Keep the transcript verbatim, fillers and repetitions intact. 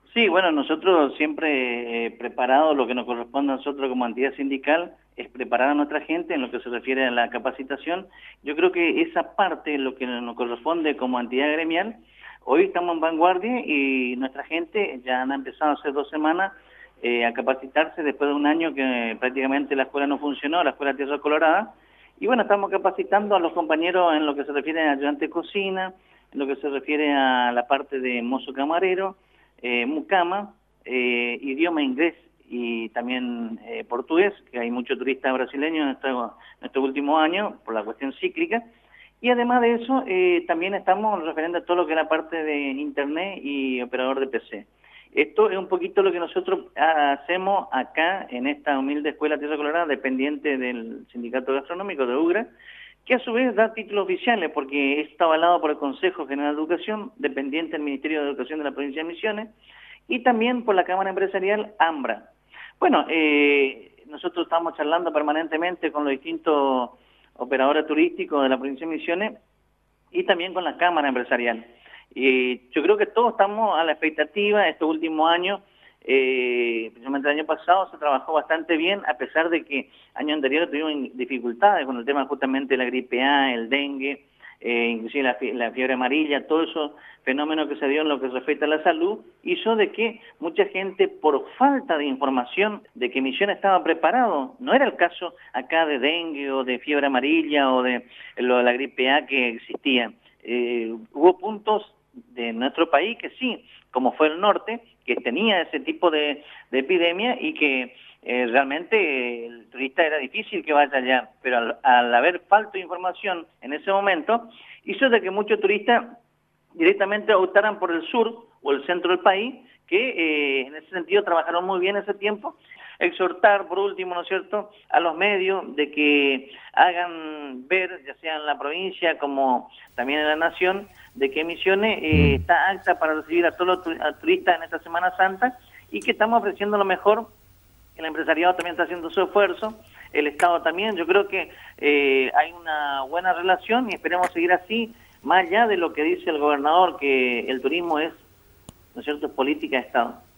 Sí, bueno, nosotros siempre eh, preparados, lo que nos corresponde a nosotros como entidad sindical es preparar a nuestra gente en lo que se refiere a la capacitación. Yo creo que esa parte, lo que nos corresponde como entidad gremial, hoy estamos en vanguardia y nuestra gente ya han empezado hace dos semanas eh, a capacitarse después de un año que prácticamente la escuela no funcionó, la escuela Tierra Colorada. Y bueno, estamos capacitando a los compañeros en lo que se refiere a ayudante de cocina, en lo que se refiere a la parte de mozo camarero, eh, mucama, eh, idioma inglés y también eh, portugués, que hay muchos turistas brasileños en estos, en estos últimos años por la cuestión cíclica. Y además de eso, eh, también estamos referente a todo lo que es la parte de internet y operador de P C. Esto es un poquito lo que nosotros hacemos acá en esta humilde escuela Tierra Colorada, dependiente del Sindicato Gastronómico de UGRA, que a su vez da títulos oficiales porque está avalado por el Consejo General de Educación, dependiente del Ministerio de Educación de la Provincia de Misiones, y también por la Cámara Empresarial AMBRA. Bueno, eh, nosotros estamos charlando permanentemente con los distintos operadores turísticos de la Provincia de Misiones y también con la Cámara Empresarial. Y yo creo que todos estamos a la expectativa. Estos últimos años, eh, principalmente el año pasado, se trabajó bastante bien, a pesar de que años anteriores tuvimos dificultades con el tema justamente de la gripe A, el dengue, eh, inclusive la, la fiebre amarilla, todos esos fenómenos que se dio en lo que respecta a la salud, hizo de que mucha gente, por falta de información de que Misiones estaba preparado, no era el caso acá de dengue o de fiebre amarilla o de lo de la gripe A que existía. Eh, hubo puntos de nuestro país que sí, como fue el norte, que tenía ese tipo de, de epidemia y que eh, realmente eh, el turista era difícil que vaya allá, pero al, al haber falta de información en ese momento, hizo de que muchos turistas directamente optaran por el sur o el centro del país, que eh, en ese sentido trabajaron muy bien ese tiempo. Exhortar, por último, ¿no es cierto?, a los medios de que hagan ver, ya sea en la provincia como también en la nación, de que Misiones eh, Mm. está apta para recibir a todos los turistas en esta Semana Santa y que estamos ofreciendo lo mejor. El empresariado también está haciendo su esfuerzo, el Estado también. Yo creo que eh, hay una buena relación y esperemos seguir así, más allá de lo que dice el gobernador, que el turismo es, ¿no es cierto?, política de Estado.